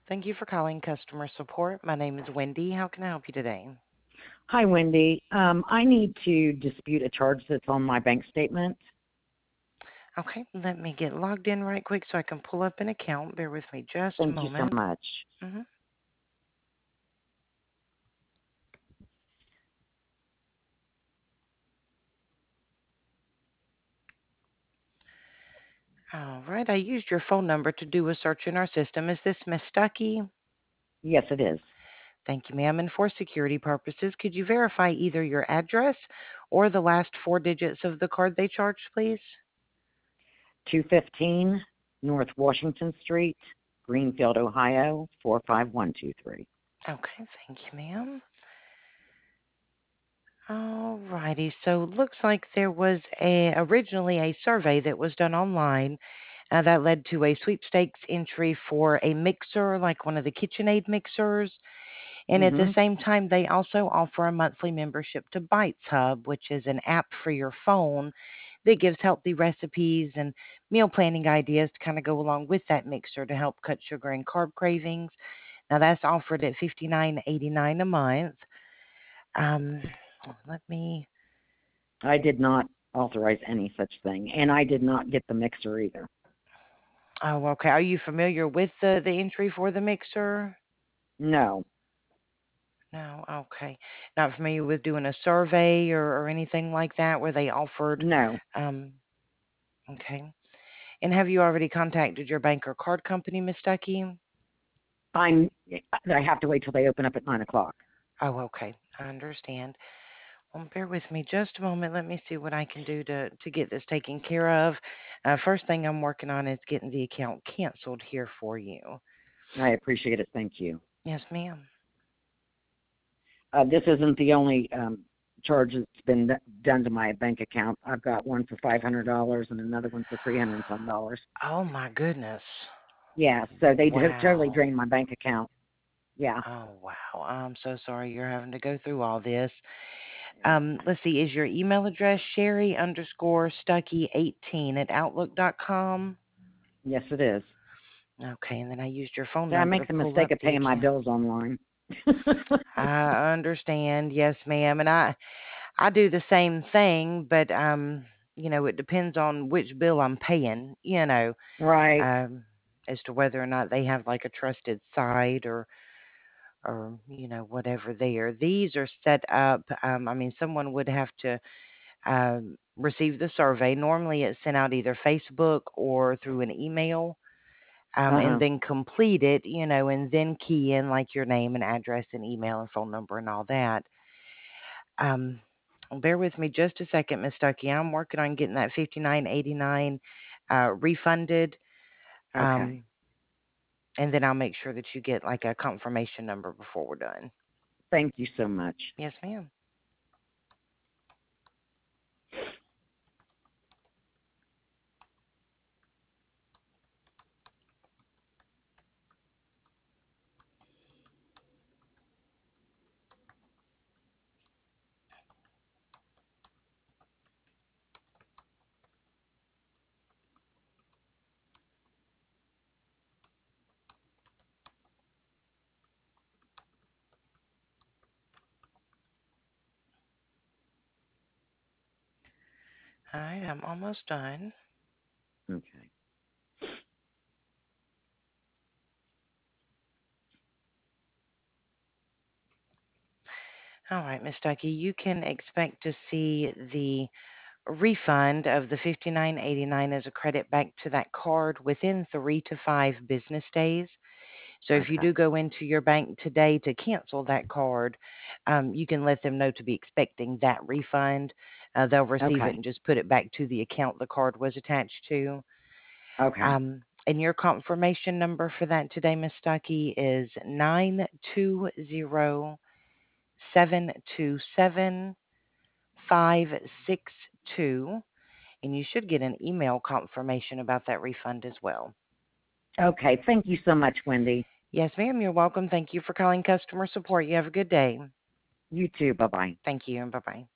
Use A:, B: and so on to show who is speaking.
A: Thank you for calling customer support. My name is Wendy. How can I help you today?
B: Hi, Wendy. I need to dispute a charge that's on my bank statement.
A: Okay, let me get logged in right quick so I can pull up an account. Bear with me just a
B: Thank you so
A: moment.
B: much.
A: hmm All right, I used your phone number to do a search in our system. Is this Miss Stuckey?
B: Yes, it is.
A: Thank you, ma'am. And for security purposes, could you verify either your address or the last four digits of the card they charged, please?
B: 215 North Washington Street, Greenfield, Ohio, 45123.
A: Okay, thank you, ma'am. All righty. So looks like there was originally a survey that was done online that led to a sweepstakes entry for a mixer, like one of the KitchenAid mixers. And at the
B: Mm-hmm.
A: same time, they also offer a monthly membership to Bites Hub, which is an app for your phone that gives healthy recipes and meal planning ideas to kind of go along with that mixer to help cut sugar and carb cravings. Now that's offered at $59.89 a month. Um, let me.
B: I did not authorize any such thing, and I did not get the mixer either.
A: Oh, okay. Are you familiar with the entry for the mixer?
B: No,
A: No, okay. Not familiar with doing a survey or anything like that where they offered.
B: no.
A: Um, okay. And have you already contacted your bank or card company, Miss Stuckey?
B: I'm. I have to wait till they open up at 9 o'clock.
A: Oh, okay. I understand. Well, bear with me just a moment. Let me see what I can do to get this taken care of. First thing I'm working on is getting the account canceled here for you.
B: I appreciate it. Thank you.
A: Yes, ma'am.
B: This isn't the only charge that's been done to my bank account. I've got one for $500 and another one for 300 and some dollars.
A: Oh my goodness.
B: Yeah, so they totally
A: Wow.
B: drained my bank account. Yeah.
A: Oh wow. I'm so sorry you're having to go through all this.
B: Yeah.
A: Let's see, is your email address Sherry underscore Stuckey 18 at outlook.com?
B: Yes, it is.
A: Okay, and then I used your phone
B: Yeah, I
A: number to
B: make the
A: pull
B: mistake
A: up
B: of
A: the
B: paying my
A: account.
B: bills online.
A: I understand, yes, ma'am, and I do the same thing, but it depends on which bill I'm paying,
B: Right.
A: um, as to whether or not they have like a trusted site or whatever there. These are set up. I mean, someone would have to receive the survey. Normally, it's sent out either Facebook or through an email. And
B: Uh-huh.
A: then complete it, and then key in like your name and address and email and phone number and all that. Um, bear with me just a second, Miss Stuckey. I'm working on getting that 59.89 refunded,
B: Okay.
A: um, and then I'll make sure that you get like a confirmation number before we're done.
B: Thank you so much.
A: Yes, ma'am. All right, I'm almost done.
B: Okay.
A: All right, Miss Stuckey, you can expect to see the refund of the 59.89 as a credit back to that card within 3 to 5 business days. So if you
B: Okay.
A: do go into your bank today to cancel that card, you can let them know to be expecting that refund. They'll receive it
B: Okay.
A: and just put it back to the account the card was attached to.
B: Okay.
A: And your confirmation number for that today, Miss Stuckey, is 920-727-562. And you should get an email confirmation about that refund as well.
B: Okay. Thank you so much, Wendy.
A: Yes, ma'am. You're welcome. Thank you for calling customer support. You have a good day.
B: You too. Bye-bye.
A: Thank you, and bye-bye.